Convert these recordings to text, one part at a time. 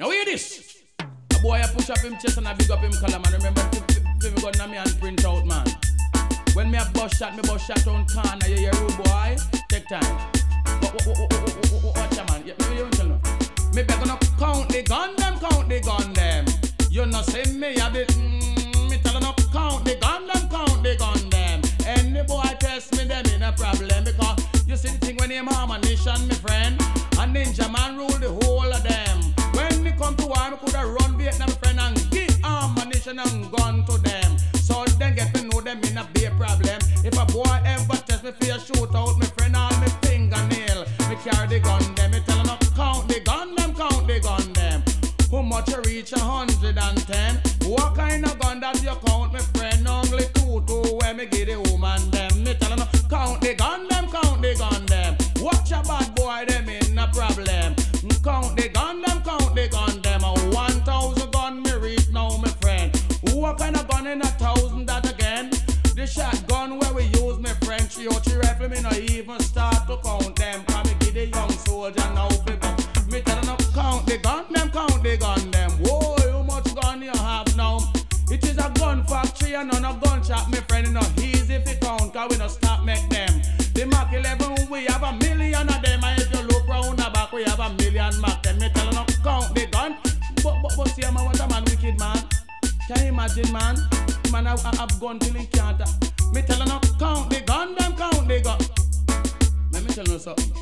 Now hear this. A boy I push up him chest and I big up him collar, man. Remember to me gun on me and print out, man. When me a bus shot on corner. You hear rude boy? Take time. Watch ya, man. You tell me. Me better not count the gun them. You know say me a bit. Me tell no count the gun them. Any boy test me them in a problem because you see the thing when him ammunition, me friend. A ninja man rule the whole of them. When me come to war, me coulda run Vietnam friend and give ammunition and gun to them. So then get to know them in a be a problem. If a boy ever test me for a shootout, me friend all me fingernail, me carry the gun them. Me tell no count the gun them. How much you reach 110? What kind of gun that you count, me friend? Only two where me give the woman them. Me tell no count the gun them. Watch a bad boy them in a problem. Count the gun them. A 1,000 gun me reach now, me friend. What kind of gun in 1,000 that again? The shotgun where we use, me friend. 303 rifle me no even start to count them. Can me give the young soldier now people. Me tell no count the gun them. Whoa, how much gun you have now? It is a gun factory and not a gun shop, me friend. It's not easy if you count, cause we don't stop make them. The Mach 11, we have 1,000,000 of them. And if you look round the back, we have 1,000,000 Mach 10. Me tell no count the gun. But see, man, what a man wicked, man. Can you imagine, man? Man, I have gun till he can't. Me tell no count the gun them. Let me tell you something.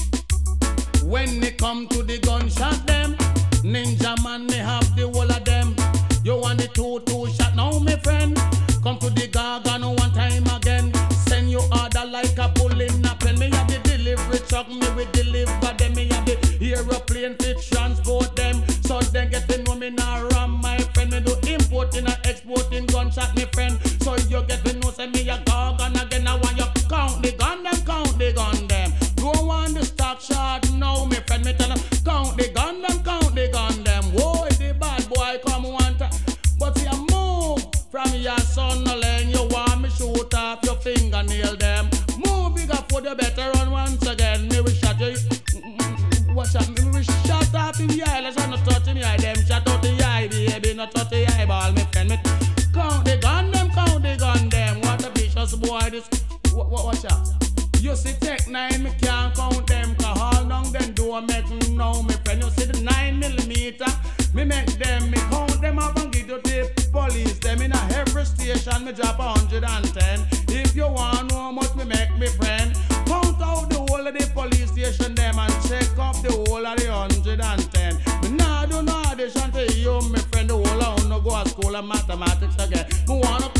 When they come to the gunshot them, ninja man, they have the whole of them. You want the two shot now, my friend. Come to the gargan one time again. Send you order like a bull in a pen. Me have the delivery truck, me will deliver them. Me have the aeroplane to transport them. So then get to know me now ram, my friend. Me do importing and exporting gunshot, my friend. So you get to know say me a gargan again. I want you count the gun them. Go on the stock shot now, my friend. Me tell them count the gun them. Whoa, the bad boy come one time. But you move from your son lane. You want me shoot off your fingernail them. Move bigger for the better run once again. Me will shot you. Watch out, me will shot off in the eye. Let's not touch me eye. Them shot out the eye, baby. Not touch the eyeball, my friend. Me count the gun them. What a vicious boy this. Watch out. You see Tech 9, me can't count them. Cause all down them do I make now, my friend. You see the 9mm, me make them. Me count them up and give you the police. Them in a every station, me drop 110. If you want know how much me make, me friend, count out the whole of the police station them and check up the whole of the 110. Me nah do no audition for you, my friend. The whole of no go to school of mathematics again. Me wanna